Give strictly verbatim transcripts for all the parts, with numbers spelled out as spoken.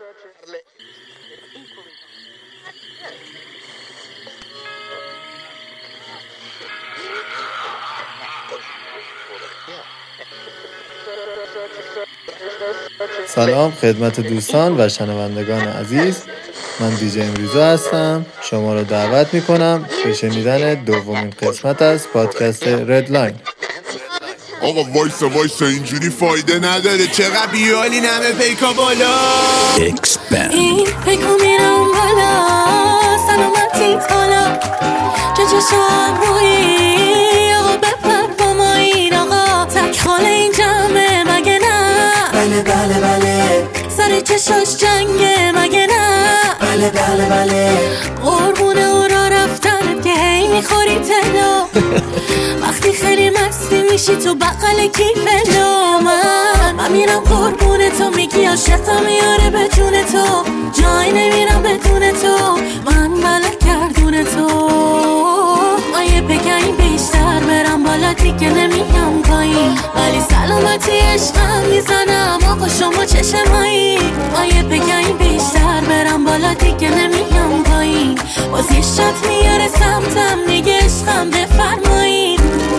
سلام خدمت دوستان و شنوندگان عزیز، من دیجی امریزا هستم. شما را دعوت میکنم به شنیدن دومین قسمت از پادکست ردلاین. آقا وایسا وایسا اینجوری فایده نداره، چقدر بیالی نمه پیکا بالا اکسپند این پیکا میرم بالا سلامتی تالا چه چشم روی آقا بپر با ما این آقا تک خاله این جمعه مگه نه؟ بله بله بله سر چشاش جنگه مگه نه؟ بله بله بله قربونه او را رفتن که هی میخوری تلا وقتی خیلی مستی میشی تو بقل کیفلا من من میرم قربونه تو میگی عاشقم میاره به جون تو جای نمیرم بدون تو من ملک گردون تو آیه بگیم بیشتر برم بالا دیگه نمیام پایین ولی سلامتی عشقم میزنم آقا شما چشمایی آیه بگیم بیشتر برم بالا دیگه نمیام پایین باز یه شات میاره سمتم میگه عشقم بفرمایین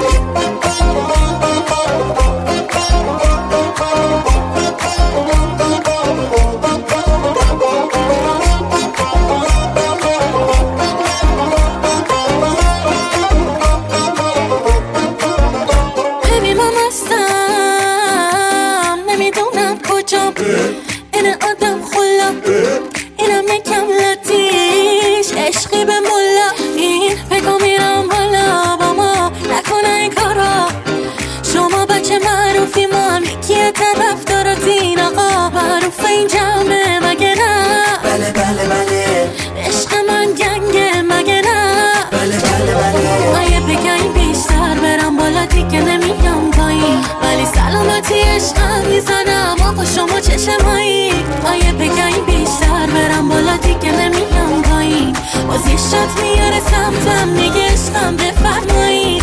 این آدم خلا اینم یکم لطیش عشقی به ملا این پگا میرم بالا با ما نکنه این کارا شما بچه معروفی ما هم یکی طرف داراتین آقا معروف این جمعه مگه نه؟ بله بله بله عشق من گنگه مگه نه؟ بله بله بله آیه بگیم بیشتر برم بالا دیگه نمیام پایین ولی سلامتی عشقم میزنم آقا شما چشمایی آیه بگیم بیشتر برم بالا دیگه نمیام پایین باز یه شات میاره سمتم میگه عشقم بفرمایین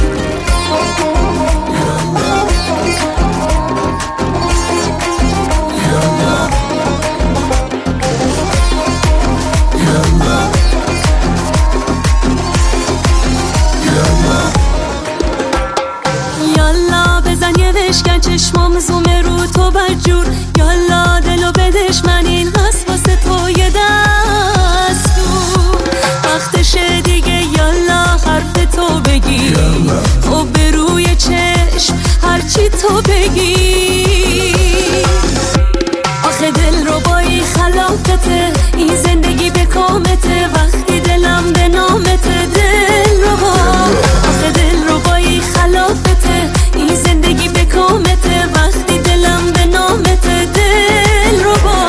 یالا بزن یه وشکن چشمام زومه رو تو بجور یالا دلو بدش من این هست واسه تو یه دستور وقتشه دیگه یالا حرف تو بگی خب به روی چشم هرچی تو بگی آخه دل رو بایی خلافته این زندگی به کامته وقتی دلم به نامته دل رو با آخه دل رو بایی خلافته این زندگی به کامته وقتی دلم به نامته دل رو با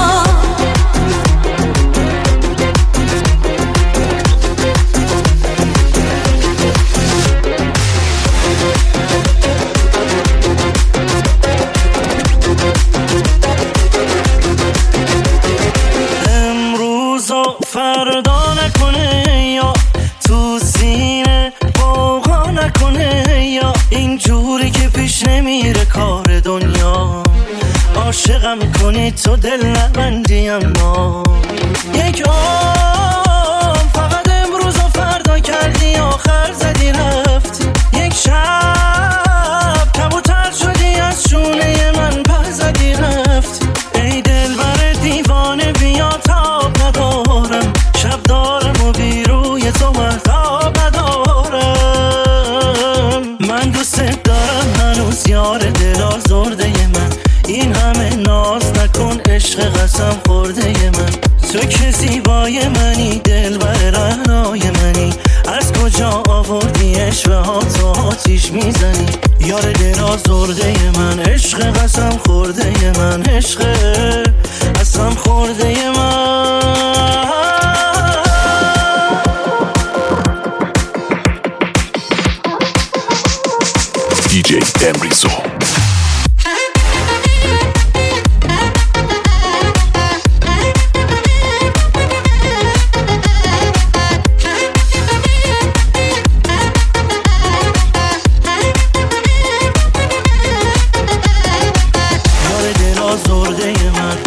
امروز و فردا نکنه یا تو سینه باقا نکنه یا اینجوری که پیش نمیره کار دنیا عاشقم کنی تو دل نبندی اما یک آم فقط امروز و فردا کردی آخر زدی رفتی یک شب کبوتر شدی از شونه من پر زدی رفتی ای دل بر دیوانه بیا تاب ندارم شب دارم و بیروی تو محتاب ندارم من دوست دارم هنوز یار دل آزرده من این همه ناز نکن عشق قسم خورده من تو که زیبای منی دل بر رهنای منی از کجا آوردی عشق ها تو آتیش میزنی یار دل آزرده من عشق قسم خورده من عشق قسم خورده من دیجی امریزا یار دل آزرده من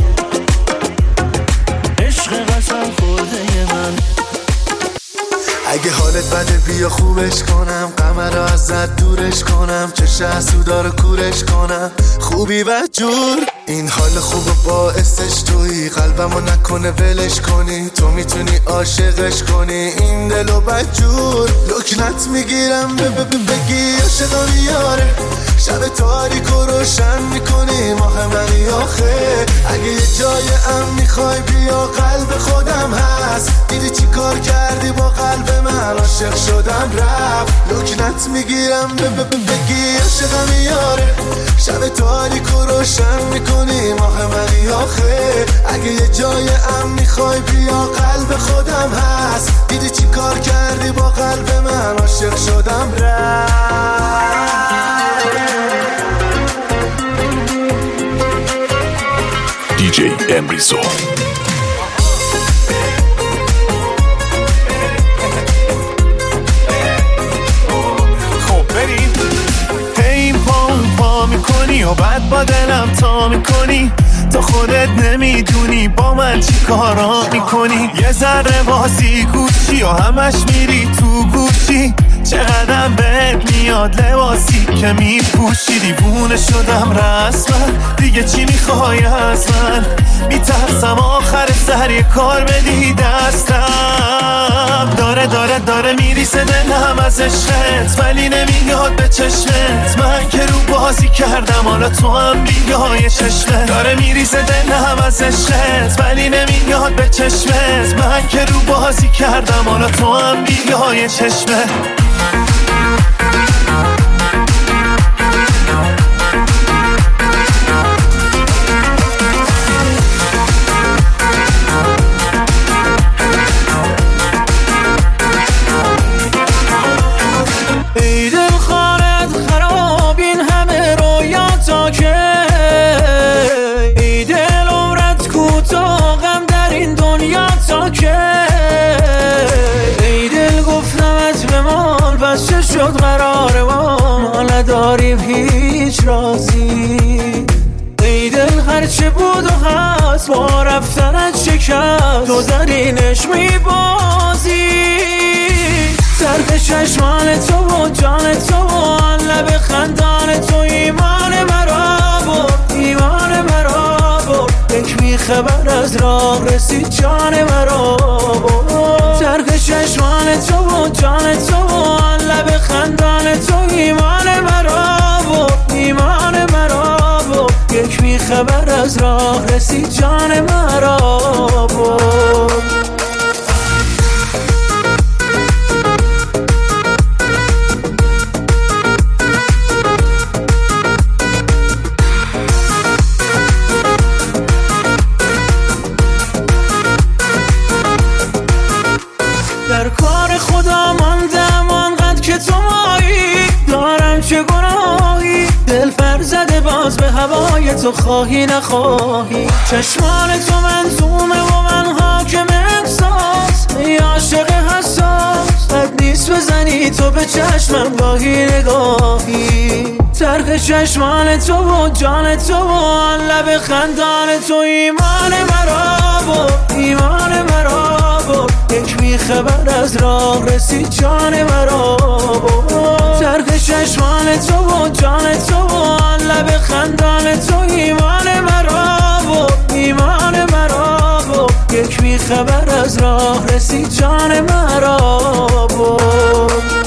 بده بیا خوبش کنم، غم رو ازت دورش کنم، چه حسودا رو کورش کنم، خوبی و جور. این حال خوب باعثش تویی، قلبمو نکنه ولش کنی، تو میتونی عاشقش کنی این دلو بدجور. لکنت میگیرم بگی عاشقم یاره، شب تاریک و روشن میکنی ماه منی آخه. اگه یه جای ام میخوای بیا قلب خودم هست، دیدی چی کار کردی با قلب من، عاشق شدم رفت. لکنت میگیرم بگی عاشقم یاره، شب تاریک و روشن میکنی ماه منی آخه. اگه یه جای ام میخوای بیا قلب خودم هست، دیدی چی کار کردی با قلب من، عاشق شدم رفت. دی جی امریزو. خب بریم. هی پا پا میکنی و بعد با دلم تا میکنی، تو خودت نمیدونی با من چی کارا میکنی. یه ذره واسه گوشی و همش میری تو گوشی، چقدر بهت میاد لباسی که میپوشی. دیوونه شدم رسما، دیگه چی میخوای از من؟ میترسم آخر سر یه کار بدی دستم. داره داره داره میریسه دلم از عشقت، ولی نمیاد به چشمت. من که رو بازی کردم حالا تو هم بیای چشمت. داره میریسه دلم از عشقت، ولی نمیاد به چشمت. من که رو بازی کردم حالا تو هم بیای چشمت. ای دل خانت خراب این همه رویاتا که، ای دل عمرت کوتاه غم در این دنیا تا که. ای دل گفتمت به مال بس چه شد قرار ما نداریم هیچ رازی. ای دل هرچه بود و هست با رفتنت شکست، تو زرینش میبازی. درد چشمان تو و جان تو و لب خندان تو ایمان مرا برد، ایمان مرا برد. یک بی خبر از راه رسید جان مرا برد. درد چشمان تو و جان تو و لب خندان تو ایمان مرا برد، ایمان مرا برد. یک بی خبر از راه رسید جان مرا برد. در کار خدا ماندم آنقدر که تو مایی، دارم چه گناهی دل پر زده باز به هوای تو، خواهی نخواهی. چشمان تو منظومه و من حاکم احساس، ای عاشق حساس بد نیست بزنی تو به چشمم گاهی نگاهی. ترک چشمان تو و جان تو و لب خندان تو ایمان مرا برد، ایمان مرا برد. یک بی خبر از راه رسید جان مرا برد. ترک چشمان تو و جان تو و لب خندان تو ایمان مرا برد، ایمان مرا برد. یک بی خبر از راه رسید جان مرا برد.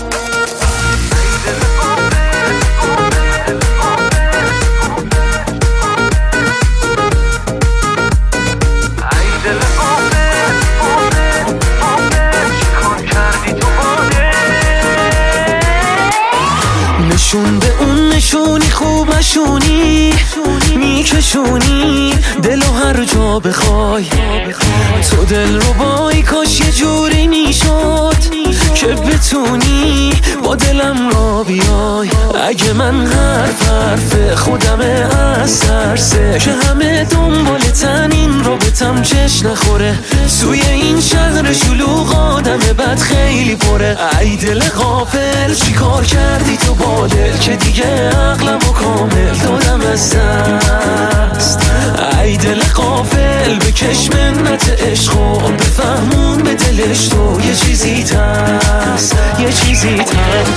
نشون به اون نشونی خوب نشونی، میکشونی دلو هر جا بخوای. تو دل رو بای کاش یه جوری میشد که بتونی با دلم را بیای. اگه من حرف حرف خودمه از ترسه که همه دنبال تن این رو بتم چش نخوره. توی این شهر شلوغ آدم دلت خیلی پره. ای دل غافل چی کار کردی تو با دل که دیگه عقلمو کامل دادم از دست. ای دل غافل بکش منت عشقو بفهمون به دلش تو یه چیزی هست، یه چیزی هست.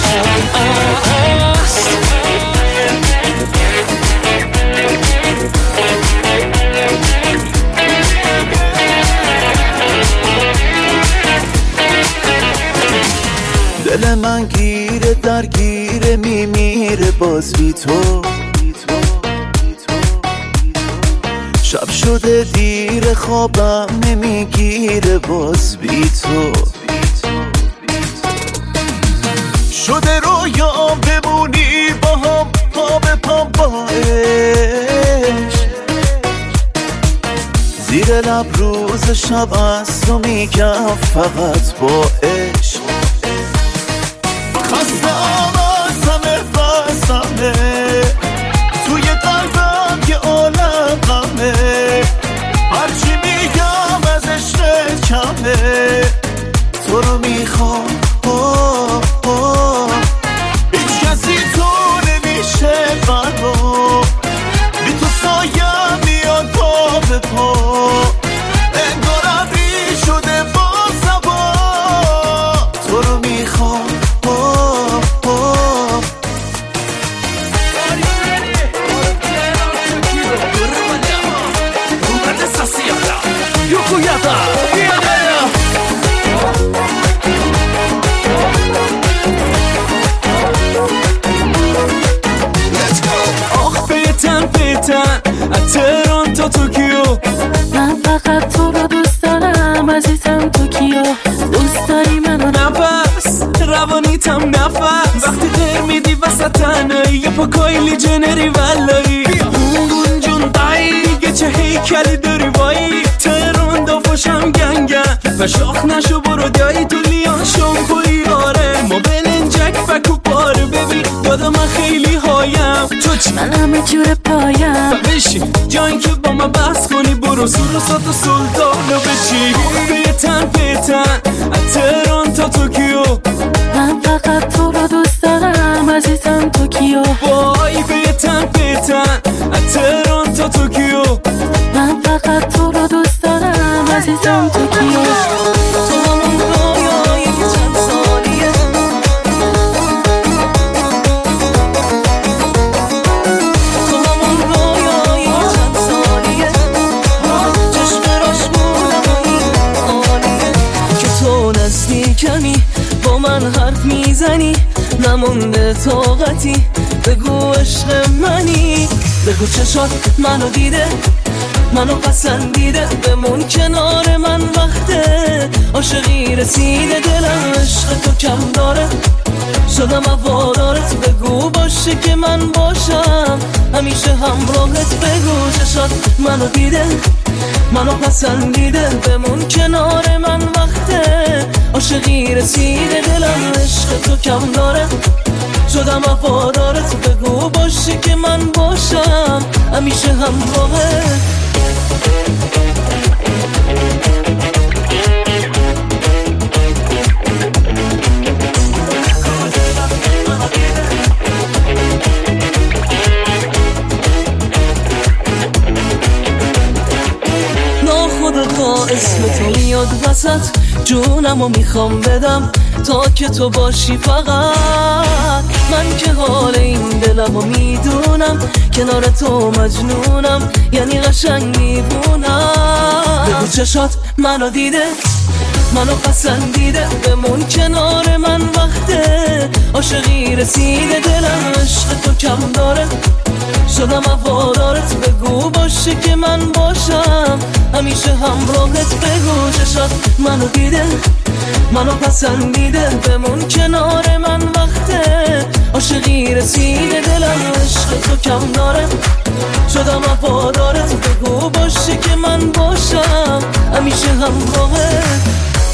دل من گیره درگیره میمیره باز بی تو. شب شده دیر خوابم نمیگیره باز بی تو. شده رویام بمونی با هم پا به پا با عشق. زیر لب روز شب از تو میگم فقط با عشق. خستم از همه بستمه توی قلبم یه عالم غمه. هرچی میگم از عشق کمه تو رو میخوام. هیچ کسی تو نمیشه برام بی تو سایم میاد پا به پا. انگار ابری شده با سبا تو رو میخوام. تهران تا توکیو من فقط تو رو دوست دارم عزیزم. توکیو دوست داری منو نفس روانیتم نفس. وقتی غیر میدی وسط تنهایی یه پا کایلی جنری ولایی. اون جون دایی چه هیکلی داری وایی. تهران دافاشم گنگن و شاخ نشو برو دایی تو لیان شم کوی. آره ما بلنجک فکو پاره ببین دادا من خیلی هایم. تو چی؟ من همه جور پایم بشین جایی که با من بحث کنی برو سور و سات و سلطانو بچی. پیتن پیتن تهران تا توکیو من فقط تو رو دوست دارم عزیزم. توکیو وای پیتن پیتن تهران تا توکیو من فقط تو رو دوست دارم عزیزم. توکیو تو همون رویایی که چند سالیه. تو همون رویایی که چند سالیه. چشم راش بودمایی آلیه که تو نزدیکمی با من حرف میزنی. نمونده طاقتی بگو عشق منی. بگو چشات منو دیده منو پسندیده. بمون کنار من وقته عاشقی رسیده. دلم عشق تو کم داره شدم هوادارت. بگو باشه که من باشم همیشه همراهت. بگو چشات منو دیده منو پسندیده. بمون کنار من وقته عاشقی رسیده. دلم عشق تو کم داره شدم هوادارت. بگو باشه که من باشم همیشه همراهت. ناخودآگاه اسم تو میاد وسط جونمو میخوام بدم تا که تو باشی فقط. من که حال این دلمو میدونم کنار تو مجنونم یعنی قشنگ میبونم. بگو چشات منو دیده منو پسندیده. بمون کنار من وقته عاشقی رسیده. دلم عشق تو کم داره شدم هوادارت. بگو باشه که من باشم همیشه همراهت. بگو چشات منو دیده منو پسندیده. بمون کنار من وقته عاشقی رسیده. دلم عشق تو کم داره شدم هوادارت. بگو باشه که من باشم همیشه همراهت.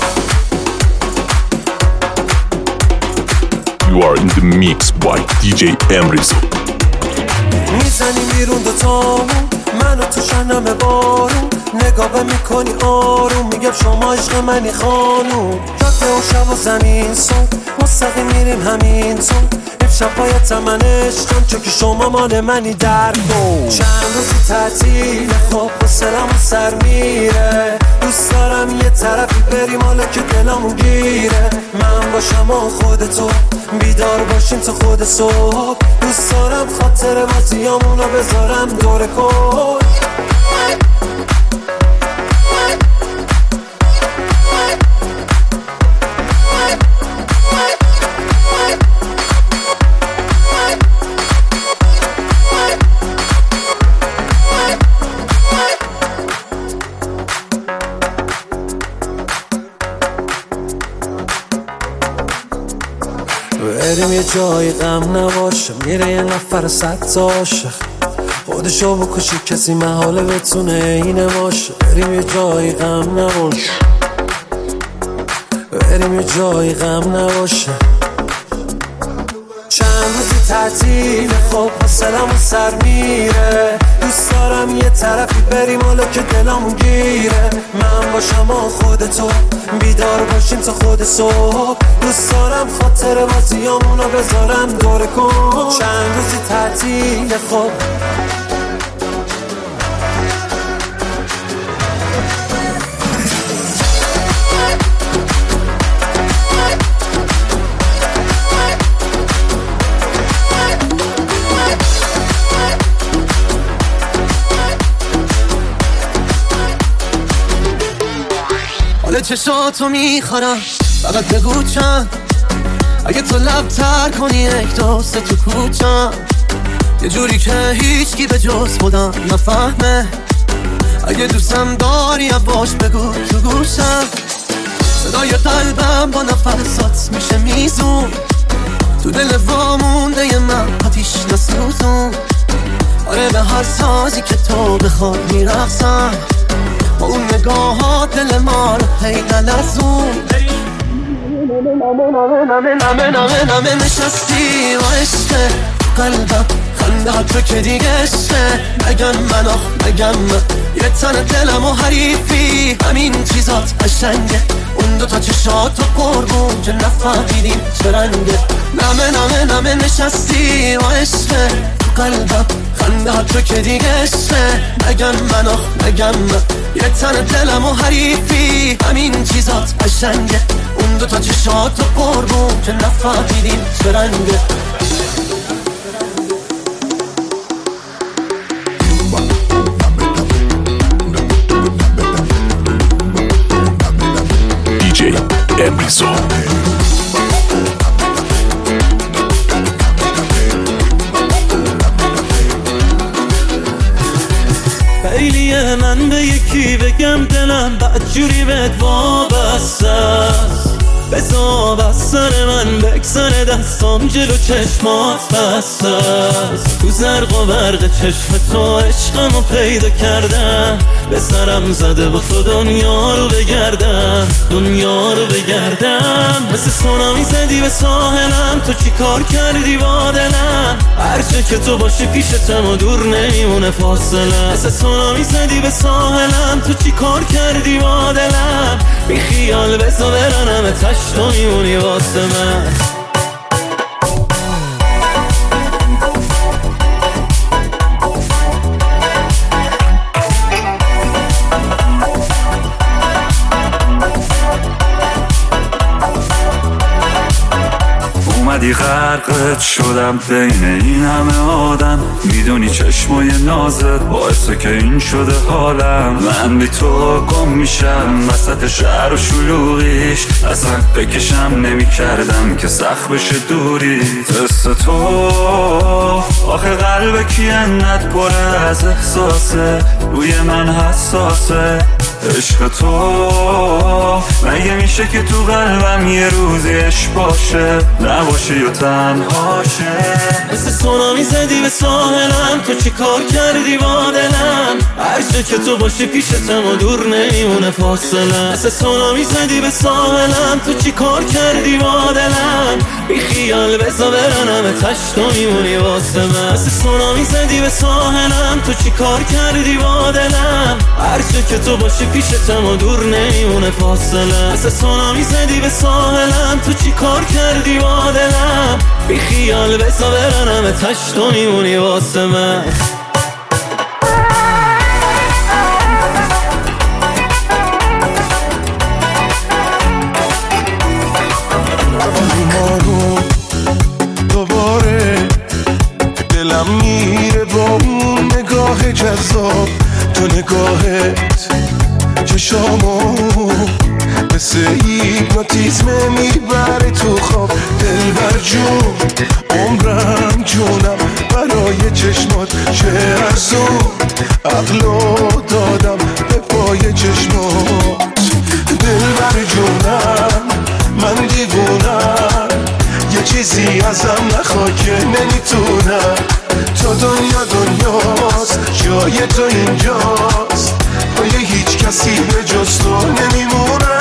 You are in the mix by دی جی Emrizo. میزنیم بیرون دوتامون منو تو شنم بارون نگاه میکنی آروم، میگم شما عشق منی خانوم. جاده و شب و زمین سون مستقیم میریم همین سون، امشب باید تمن عشقم چون که شما مال منی در کن. چند روزی تعطیل خواب حوصله‌مون سر میره، دوست دارم یه طرفی بریم حالا که دلمون گیره. من باشم و خودتو بیدار باشیم تا خود صبح، دوست دارم خاطر بازیامونو بذارم دور کن. بریم یه جای غم نباشه، میره یه نفر صد تا عاشق، خودشو بکشه کسی محاله بتونه اینه باشه. بریم یه جای غم نباشه، بریم یه جای غم نباشه. چند روزی تعطیل خواب حوصله‌مون سر میره، دوست دارم یه طرفی بریم حالا که دلمون گیره. من باشم و خودتو بیدار باشیم تا خود صبح، دوست دارم خاطر بازیامونو بذارم دور کن. چند روزی تعطیل خواب حالا چشاتو میخورم، فقط بگو چند، اگه تو لب تر کنی یک دوست تو کوچم، یه جوری که هیچکی به جز خودم نفهمه. اگه دوستم داری باش بگو تو گوشم، صدای قلبم با نفسات میشه میزون، تو دل وامونده ی من آتیش نسوزون. آره به هر سازی که تو بخواد میرقصم، با اون نگاهات دل ما رو هی نلرزون. نمه نمه نمه نمه نشستی و عشقه قلبم، خنده ها تو که دیگه عشقه. مگم من آخ مگم من یه تن دلم و حریفی، همین چیزات قشنگه. اون دوتا چشات و قربون که نفهمیدیم چه رنگه. نمه نمه نمه نشستی و عشقه قلبم، خنده ها تو که دیگه عشقه. مگم من آخ مگم من یه تن دلم و حریفی، همین چیزات قشنگه. اون دوتا چشات و قربون که نفهمیدیم چه رنگه. دیجی امریزو خیلیه من به یکی بگم دلم بدجوری بهت وابسته است، بذار از سر من بگذره دستام جلو چشمات بسته است. تو زرق و برق چشم تو عشقمو پیدا کردم، به سرم زده با تو دنیا رو بگردم، دنیا رو بگردم. مثل سونامی زدی به ساحلم، تو چی کار کردی با دلم؟ هرچه که تو باشی پیشتم و دور نمیمونه فاصله. مثل سونامی زدی به ساحلم، تو چی کار کردی با دلم؟ بی خیال بزا برنم تش تو میمونی واسه من. اومدی غرقت شدم بین این همه آدم، میدونی چشمای نازت باعثه که این شده حالم. من بی تو گم میشم وسط شهر و شلوغیش، اصلا بکشم نمی کردم که سخت بشه دوری. قصه تو آخه قلب کی انقدر پره از احساسه، روی من حساسه. عشق تو مگه میشه که تو قلبم یه روزی عشق باشه نباشه یا تنهاشه. مثل سونامی زدی به ساحلم، تو چی کار کردی با دلم؟ هر جا که تو باشی پیشتم و دور نمیمونه فاصله. مثل سونامی زدی به ساحلم، تو چی کار کردی با دلم؟ بی خیال بزا برنم تشت تو میمونی واسه من. مثل سونامی زدی به ساحلم، تو چی کار کردی با دلم؟ هر جا که تو باشی پیشتم و دور نمیمونه فاصله. مثل سونامی زدی به ساحلم، تو چی کار کردی با دلم؟ بی خیال بزا برنم تشت تو میمونی واسه من. دلم میره با اون نگاه جذاب، تو نگاهت چشامو مثل هیپنوتیزم میبره تو خواب. دلبر جون عمرم جونم برای چشمات، چه ارزون عقلو دادم به پای چشمات. دلبر جونم من دیوونم، یه چیزی ازم نخوا که نمیتونم. تا دنیا دنیاست، جای تو اینجاست، پای هیچ کسی به جز تو نمیمونم.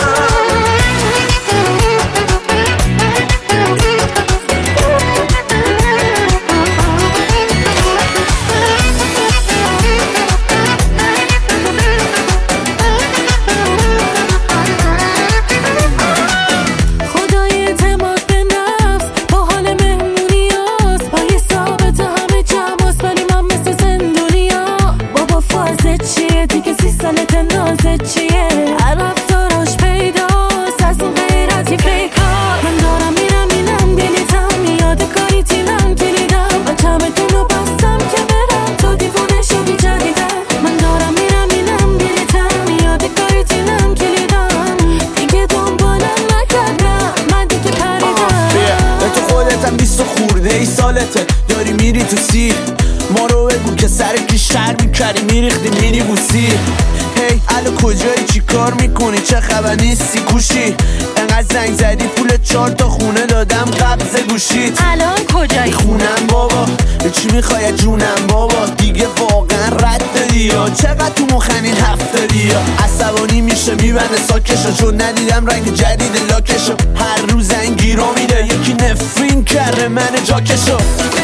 داری میری تو سیر ما رو بگو که سر پیش شر میکردی میریختی مینی بوسی. هی الو کجایی چی کار میکنی چه خبر نیستی کوشی؟ انقدر زنگ زدی پول چهار تا خونه دادم قبض گوشیت. الان کجایی؟ خونم بابا چی میخوای جونم بابا دیگه واقعا رد دادی یا چقدر تو مخنین هفتادی یا عصبانی میشه میبنده ساکشو چون ندیدم رنگ جدید لاکشو. هر روز انگیرو میده یکی نفرین کرده من جاکشو.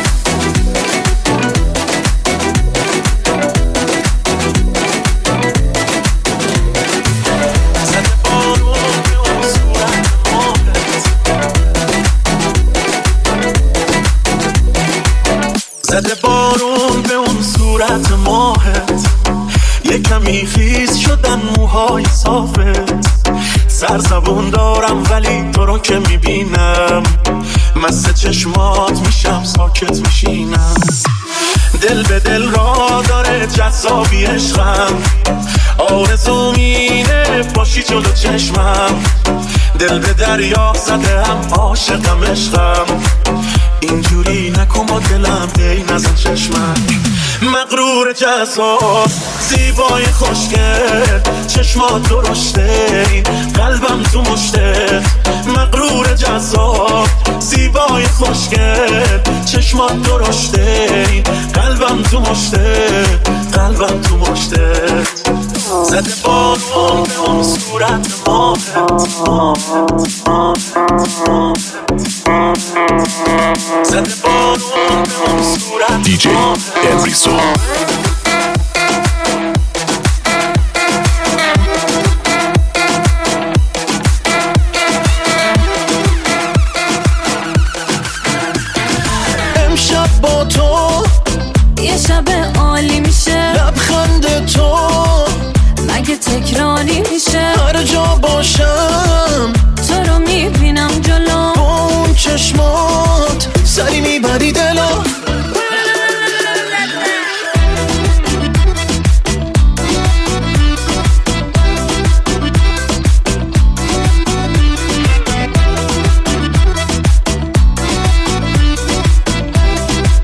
زده بارون به اون صورت ماهت، یه کمی خیس شدن موهای صافت. سرزبون دارم ولی تو رو که میبینم مست چشمات میشم ساکت میشینم. دل به دل را داره جذابی عشقم، آرزوم اینه باشی جلو چشمم. دل به دریا زده هم عاشقم عشقم، اینجوری نکن با دلم دی نزن چشمک. مغرور جذاب زیبای خوشگل چشمات درشته این قلبم تو مشتت. مغرور جذاب زیبای خوشگل چشمات درشته این قلبم تو مشتت. قلبم تو مشتت زده با اون صورت ماهت. زده با اون صورت دی جی انریسو. امشب با تو یه شب عالی میشه، لبخند تو مگه تکراری میشه؟ هر جا باشم تو رو میبینم جلو، با اون چشمات سری میبری دلا.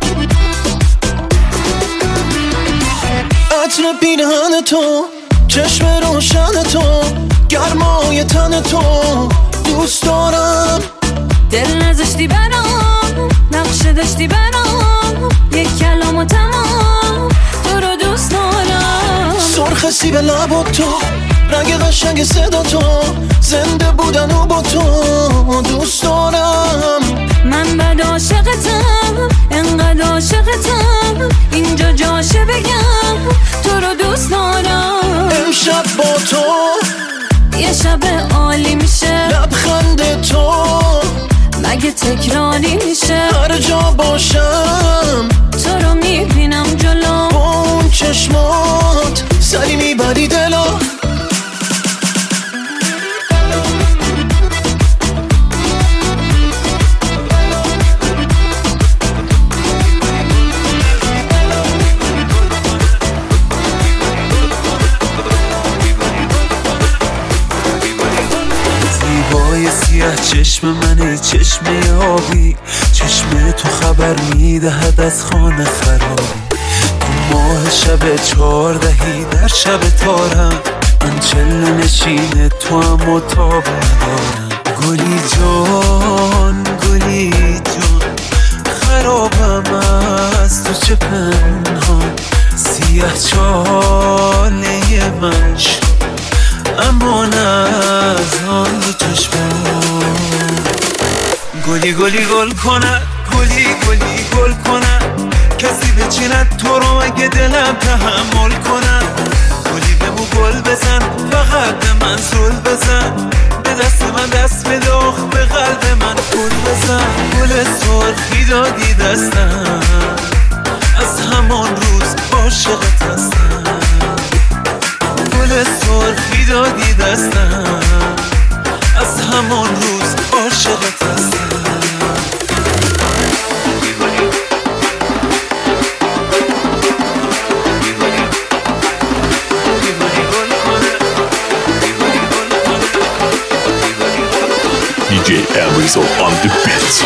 عطر پیرهن تو، چشم چشم روشن تو، گرمای تن تو دوست دارم. دل نذاشتی برام، نقشه داشتی برام، یک کلام و تمام تو رو دوست دارم. سرخ سیب لب تو، رنگ قشنگ صدا تو، زنده بودن و با تو دوست دارم. من بد عاشقتم، انقدر عاشقتم، اینجا جاشه بگم تو رو دوست دارم. امشب با تو یه شب عالی میشه، لبخند تو مگه تکراری میشه. هر جا باشم تو رو میبینم جلو، با اون چشمات سری میبری دلا. سیاه چشم منه، چشم آبی، چشم تو خبر میدهد از خانه خرابی. تو ماه شب چهاردهی در شب تارم، من چله نشینه تو هم و تاب ندارم. گلی جان گلی جان خرابم از تو چه پنهان، سیاه چاله من شد اما نه از آن دو چشمان. گلی گلی گل کند، گلی گلی گل کند، کسی بچیند تو رو اگه دلم تحمل کند. گلی بمو گل بزن، فقط به من زل بزن، به دست من دست بده، آخ به قلب من گل بزن. گل سرخی دادی دستم، از همان روز عاشقت هستم. گل سرخی دادی دستم، از همان روز عاشقت هستم. دی جی Amrizo on the beat.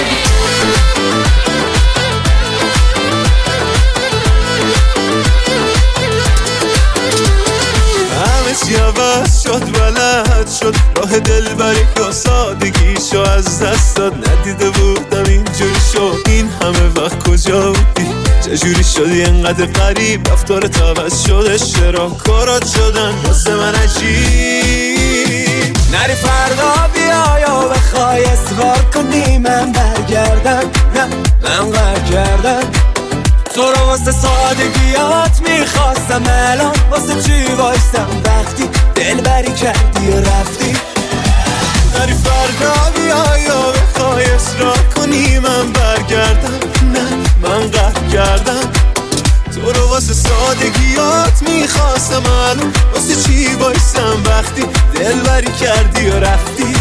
عوض شد بلد شد، راه دل بری که سادگیشو از دست داد. ندیده بودم اینجوری شد، این همه وقت کجا بودی؟ چجوری شدی انقدر قریب؟ رفتارت عوض شده، چرا کارات شدن واسه من عجیب؟ نری فردا بیا یا بخوای اصرار کنی من برگردم، نه من برگردم. تو رو واسه سادگیات میخواستم، الان واسه چی وایستم وقتی دل بری کردی و رفتی؟ نری فردا بیا یا بخوای اصرار کنی من برگردم، نه من قهر کردم. تو رو واسه سادگیات میخواستم، الان واسه چی وایستم وقتی دل بری کردی و رفتی؟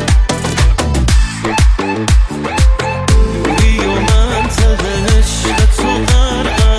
دوری و منطقه عشق تو غرقم،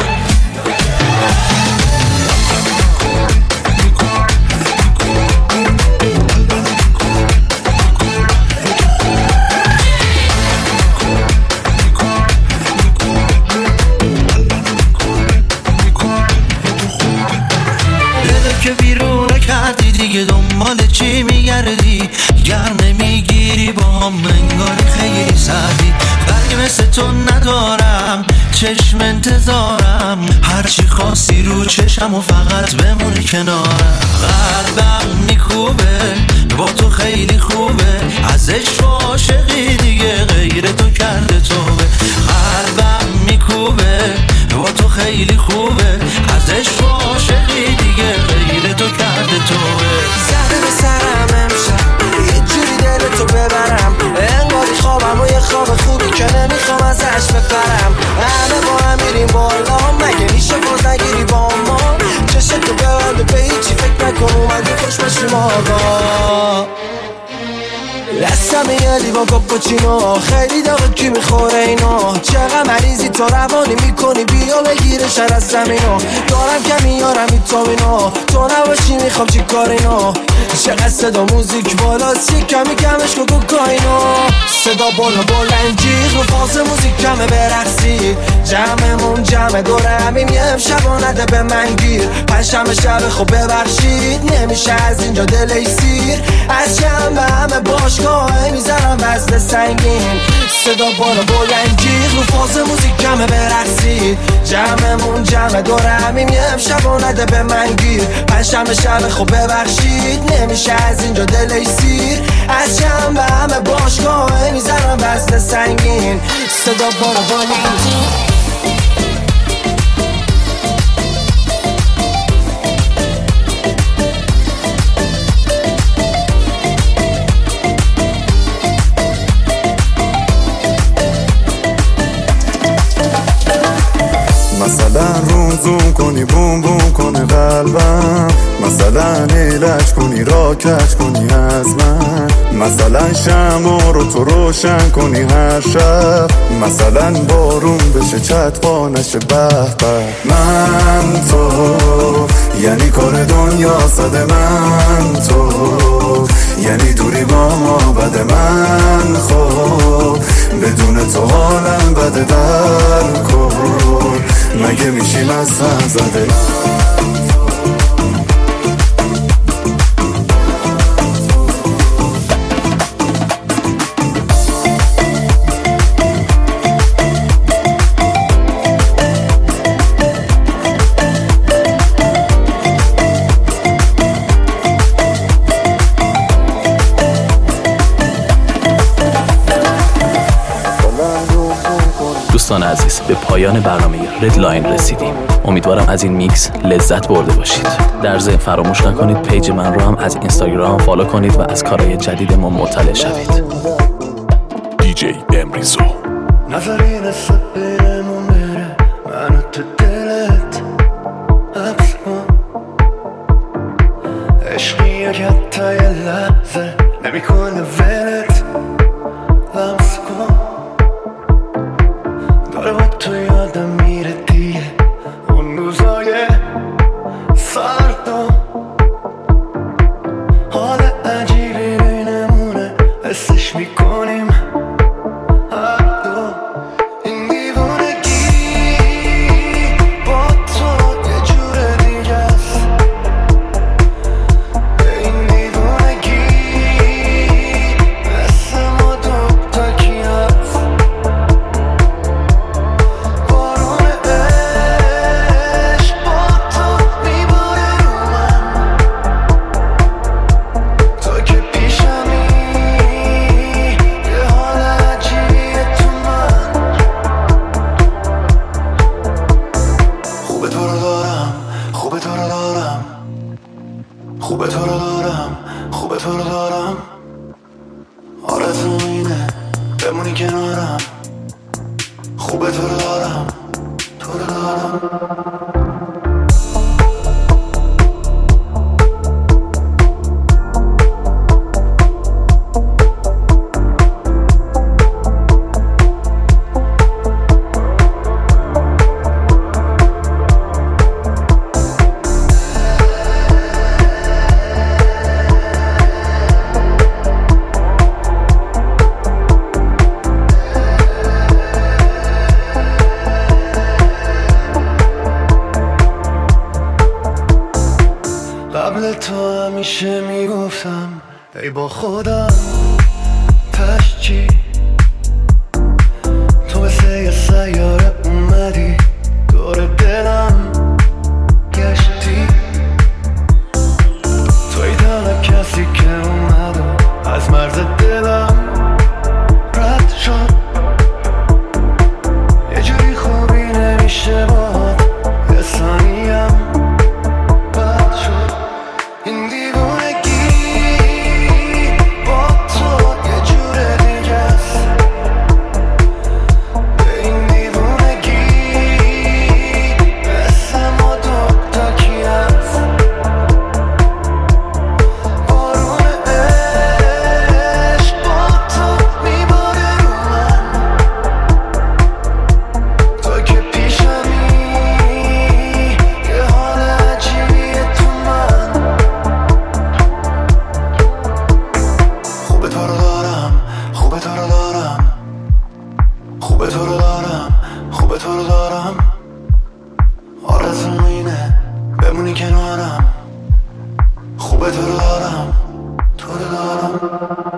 که بیرونه کردی دیگه دنبال چی میگردی؟ گر نمیگیری با هم انگار خیلی سردی. برگ مثل تو ندارم، چشم انتظارم، هرچی خواستی رو چشم و فقط بمونی کنارم. قلبم میکوبه با تو خیلی خوبه، ازش عاشقی دیگه غیر تو کرده توبه. قلبم میکوبه با تو خیلی خوبه، ازش عاشقی دیگه غیر تو کرده توبه. زده به سرم امشب یه جوری دل تو ببرم، انگاری خوابم و یه خواب خوبی که نمیخوام ازش بپرم. همه با هم میریم بالا، مگه میشه باز نگیری با ما؟ چشت تو ببنده به هیچی فکر نکن، اومدی خوش باشیم آقا. دستم یه لیوان کاپوچینو خیلی داغه کی میخوره اینو چقدر مریضی تو روانی میکنی بیا بگیره شر از زمینو دارم کمی یارم ایتامینو تو نباشی میخوام چی کارینو چقدر صدا موزیک بالاست یه کمی کمش کو کوکاینو صدا بالا بلند جیغ رو فاز موزیک کمه برقصی جمعمون جمع دوره همیم یه امشب نده به من گیر پنجشنبه شب خب ببخشید نمیشه از اینجا دل سیر از جمع همه باشگاه میزنم وزن سنگین صدا بالا بلند جیغ رو فاز موزیک کمه برقصید جمعمون جمع دوره همیم یه امشب نده به من گیر پنجشنبه شب خب ببخشید نمیشه از اینجا دل سیر از جمع همه باشگاه میزنم وزن سنگین صدا بالا بلند جیغ مثلا روزون کنی بوم بوم کنه قلبم مثلا ایلش کنی را کش کنی از من مثلا شمع رو تو روشن کنی هر شب مثلا بارون بشه چتپا نشه به به من تو یعنی کار دنیا صده من تو یعنی دوری با ما بده من خب بدون تو حالم بده در کن مگه میشیم از هم زده دوستان عزیز به پایان برنامه رد لاین رسیدیم. امیدوارم از این میکس لذت برده باشید. در ضمن فراموش نکنید پیج من رو هم از اینستاگرام فالو کنید و از کارهای جدید ما مطلع شوید. دیجی امریزو نظری نسبت بیرمون بره منو تو دلت حبس کن عشقی که حتی یه لحظه نمی کنه ولت لمس کن داره با تو یادم میره دیگه اون روزای سرد و حال عجیبی بینمونه حسش میکنیم هر دو این دیوانگی با تو یه جور دیگه است این دیوانگی مثل ما دوتا کی هست بارون عشق با تو میباره رو من تو که پیشمی یه حال عجیبیه تو من خوبه تو رو دارم خوبه تو رو دارم خوبه تو رو دارم خوبه تو رو دارم آرزوم اینه بمونی کنارم خوبه تو رو دارم تو رو دارم قبل تو همیشه میگفتم ای با خودم پس چی تو مثل یه سیاره اومدی دور دلم گشتی توی تنها کسی که اومد و از مرز دلم رد شد یه جوری خوبی نمیشه باهات یه ثانیم بد شد این دیوانگی با تو یه جور دیگه است این دیوانگی رو دارم تو رو دارم